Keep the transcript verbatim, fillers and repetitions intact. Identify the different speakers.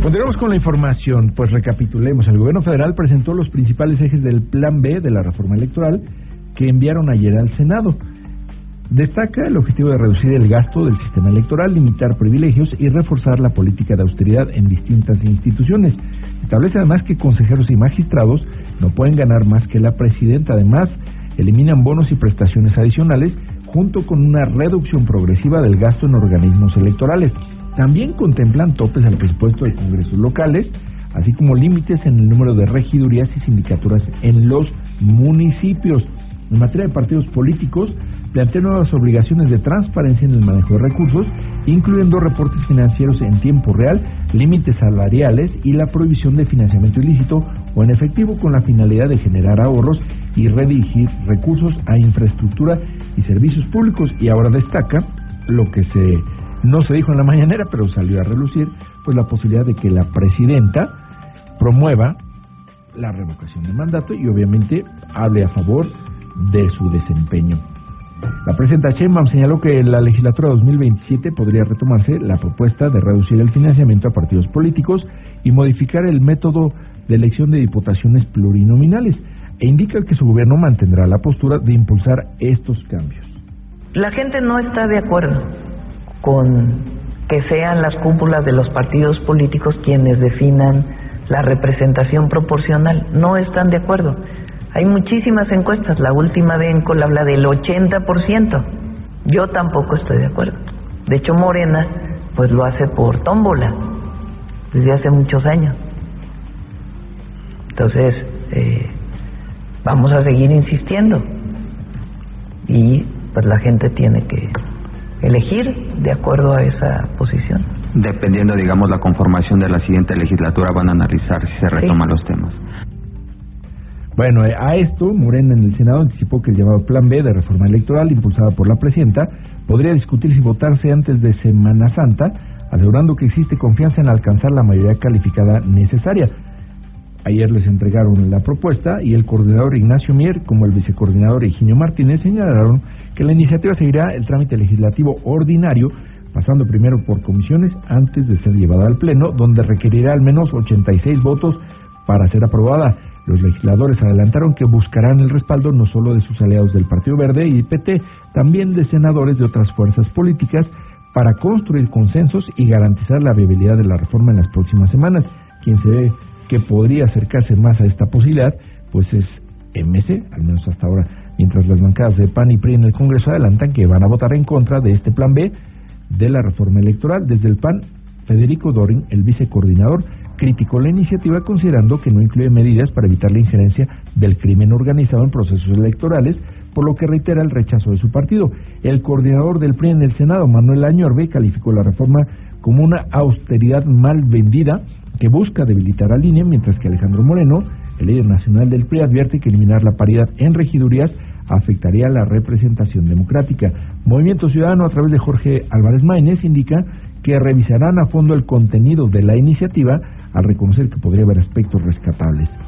Speaker 1: Continuamos con la información, pues recapitulemos. El gobierno federal presentó los principales ejes del Plan B de la reforma electoral que enviaron ayer al Senado. Destaca el objetivo de reducir el gasto del sistema electoral, limitar privilegios y reforzar la política de austeridad en distintas instituciones. Establece además que consejeros y magistrados no pueden ganar más que la presidenta. Además, eliminan bonos y prestaciones adicionales junto con una reducción progresiva del gasto en organismos electorales. También contemplan topes al presupuesto de congresos locales, así como límites en el número de regidurías y sindicaturas en los municipios. En materia de partidos políticos, plantea nuevas obligaciones de transparencia en el manejo de recursos, incluyendo reportes financieros en tiempo real, límites salariales y la prohibición de financiamiento ilícito o en efectivo con la finalidad de generar ahorros y redirigir recursos a infraestructura y servicios públicos. Y ahora destaca lo que se no se dijo en la mañanera, pero salió a relucir, pues la posibilidad de que la presidenta promueva la revocación de mandato y obviamente hable a favor de su desempeño. La presidenta Sheinbaum señaló que en la legislatura dos mil veintisiete podría retomarse la propuesta de reducir el financiamiento a partidos políticos y modificar el método de elección de diputaciones plurinominales, e indica que su gobierno mantendrá la postura de impulsar estos cambios.
Speaker 2: La gente no está de acuerdo con que sean las cúpulas de los partidos políticos quienes definan la representación proporcional. No están de acuerdo. Hay muchísimas encuestas. La última de Encol habla del ochenta por ciento. Yo tampoco estoy de acuerdo. De hecho, Morena pues lo hace por tómbola desde hace muchos años. Entonces, eh, vamos a seguir insistiendo. Y pues la gente tiene que elegir de acuerdo a esa posición.
Speaker 3: Dependiendo, digamos, la conformación de la siguiente legislatura, van a analizar si se retoman sí. los temas.
Speaker 1: Bueno, a esto, Morena en el Senado anticipó que el llamado Plan B de reforma electoral, impulsada por la presidenta, podría discutirse y votarse antes de Semana Santa, asegurando que existe confianza en alcanzar la mayoría calificada necesaria. Ayer les entregaron la propuesta y el coordinador Ignacio Mier, como el vicecoordinador Higinio Martínez, señalaron que la iniciativa seguirá el trámite legislativo ordinario, pasando primero por comisiones antes de ser llevada al Pleno, donde requerirá al menos ochenta y seis votos para ser aprobada. Los legisladores adelantaron que buscarán el respaldo no solo de sus aliados del Partido Verde y P T, también de senadores de otras fuerzas políticas para construir consensos y garantizar la viabilidad de la reforma en las próximas semanas. Quien se ve que podría acercarse más a esta posibilidad, pues es M C, al menos hasta ahora, mientras las bancadas de P A N y P R I en el Congreso adelantan que van a votar en contra de este Plan B de la reforma electoral. Desde el P A N, Federico Dorin, el vicecoordinador, criticó la iniciativa considerando que no incluye medidas para evitar la injerencia del crimen organizado en procesos electorales, por lo que reitera el rechazo de su partido. El coordinador del P R I en el Senado, Manuel Añorbe, calificó la reforma como una austeridad mal vendida que busca debilitar al I N E, mientras que Alejandro Moreno, el líder nacional del P R I, advierte que eliminar la paridad en regidurías afectaría la representación democrática. Movimiento Ciudadano, a través de Jorge Álvarez Maínez, indica que revisarán a fondo el contenido de la iniciativa al reconocer que podría haber aspectos rescatables.